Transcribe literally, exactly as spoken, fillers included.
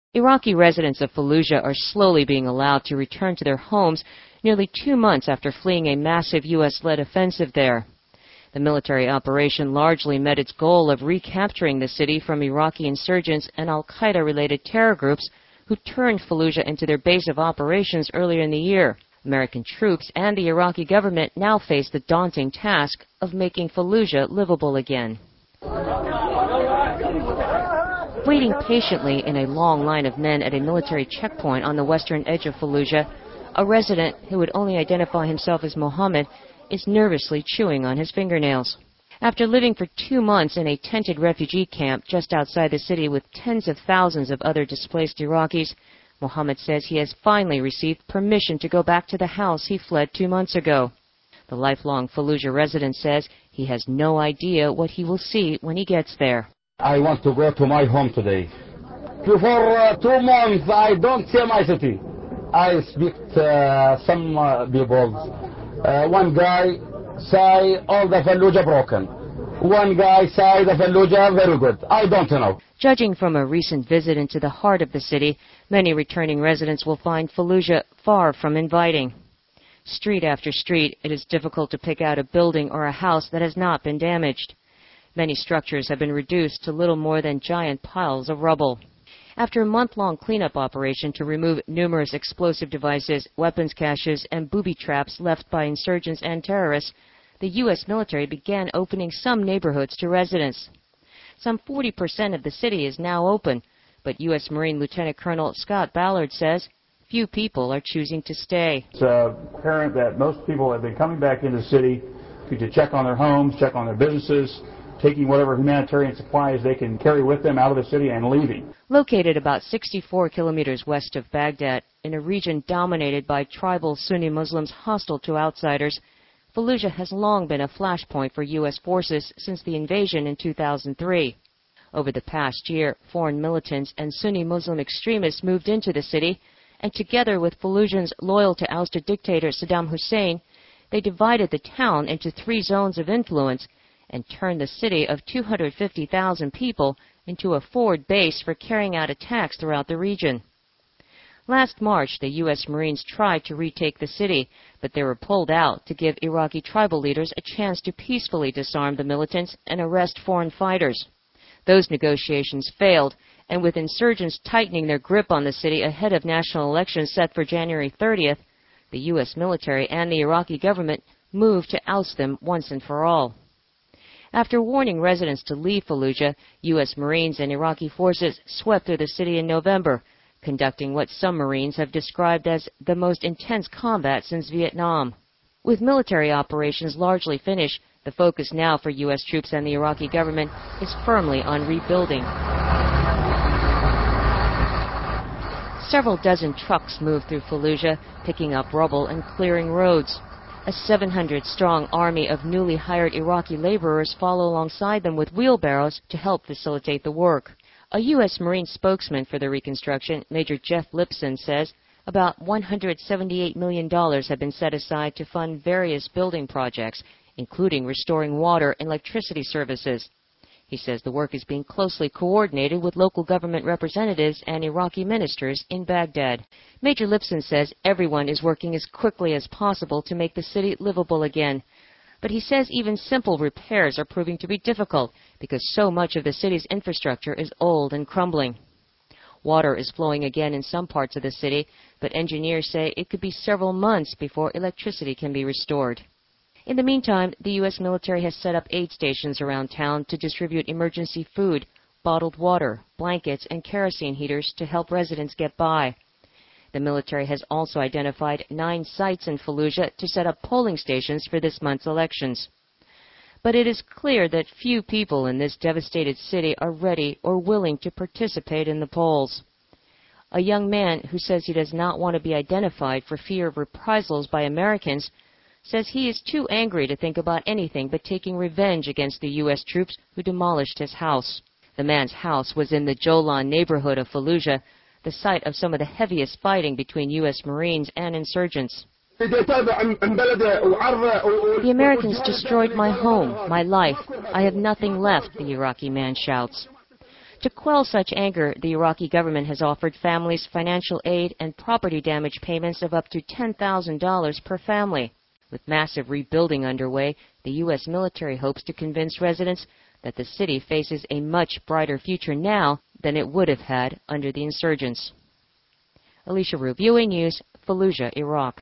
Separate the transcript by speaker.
Speaker 1: Iraqi residents of Fallujah are slowly being allowed to return to their homes nearly two months after fleeing a massive U S-led offensive there. The military operation largely met its goal of recapturing the city from Iraqi insurgents and al-Qaeda-related terror groups who turned Fallujah into their base of operations earlier in the year. American troops and the Iraqi government now face the daunting task of making Fallujah livable again. Waiting patiently in a long line of men at a military checkpoint on the western edge of Fallujah, a resident who would only identify himself as Mohammed is nervously chewing on his fingernails. After living for two months in a tented refugee camp just outside the city with tens of thousands of other displaced Iraqis, Mohammed says he has finally received permission to go back to the house he fled two months ago. The lifelong Fallujah resident says he has no idea what he will see when he gets there.
Speaker 2: I want to go to my home today. For uh, two months I don't see my city. I speak to uh, some uh, people. Uh, one guy say all the Fallujah broken. One guy say the Fallujah very good. I don't know.
Speaker 1: Judging from a recent visit into the heart of the city, many returning residents will find Fallujah far from inviting. Street after street, it is difficult to pick out a building or a house that has not been damaged. Many structures have been reduced to little more than giant piles of rubble. After a month-long cleanup operation to remove numerous explosive devices, weapons caches, and booby traps left by insurgents and terrorists, the U S military began opening some neighborhoods to residents. Some forty percent of the city is now open, but U S Marine Lieutenant Colonel Scott Ballard says few people are choosing to stay.
Speaker 3: It's apparent that most people have been coming back into the city to check on their homes, check on their businesses, taking whatever humanitarian supplies they can carry with them out of the city and leaving.
Speaker 1: Located about sixty-four kilometers west of Baghdad, in a region dominated by tribal Sunni Muslims hostile to outsiders, Fallujah has long been a flashpoint for U S forces since the invasion in two thousand three. Over the past year, foreign militants and Sunni Muslim extremists moved into the city, and together with Fallujahans loyal to ousted dictator Saddam Hussein, they divided the town into three zones of influence and turned the city of two hundred fifty thousand people into a forward base for carrying out attacks throughout the region. Last March, the U S Marines tried to retake the city, but they were pulled out to give Iraqi tribal leaders a chance to peacefully disarm the militants and arrest foreign fighters. Those negotiations failed, and with insurgents tightening their grip on the city ahead of national elections set for January thirtieth, the U S military and the Iraqi government moved to oust them once and for all. After warning residents to leave Fallujah, U S Marines and Iraqi forces swept through the city in November, conducting what some Marines have described as the most intense combat since Vietnam. With military operations largely finished, the focus now for U S troops and the Iraqi government is firmly on rebuilding. Several dozen trucks moved through Fallujah, picking up rubble and clearing roads. A seven hundred strong army of newly hired Iraqi laborers follow alongside them with wheelbarrows to help facilitate the work. A U S Marine spokesman for the reconstruction, Major Jeff Lipson, says about one hundred seventy-eight million dollars have been set aside to fund various building projects, including restoring water and electricity services. He says the work is being closely coordinated with local government representatives and Iraqi ministers in Baghdad. Major Lipson says everyone is working as quickly as possible to make the city livable again. But he says even simple repairs are proving to be difficult because so much of the city's infrastructure is old and crumbling. Water is flowing again in some parts of the city, but engineers say it could be several months before electricity can be restored. In the meantime, the U S military has set up aid stations around town to distribute emergency food, bottled water, blankets, and kerosene heaters to help residents get by. The military has also identified nine sites in Fallujah to set up polling stations for this month's elections. But it is clear that few people in this devastated city are ready or willing to participate in the polls. A young man who says he does not want to be identified for fear of reprisals by Americans says he is too angry to think about anything but taking revenge against the U S troops who demolished his house. The man's house was in the Jolan neighborhood of Fallujah, the site of some of the heaviest fighting between U S Marines and insurgents. The Americans destroyed my home, my life. I have nothing left, the Iraqi man shouts. To quell such anger, the Iraqi government has offered families financial aid and property damage payments of up to ten thousand dollars per family. With massive rebuilding underway, the U S military hopes to convince residents that the city faces a much brighter future now than it would have had under the insurgents. Alicia Rubio, News, Fallujah, Iraq.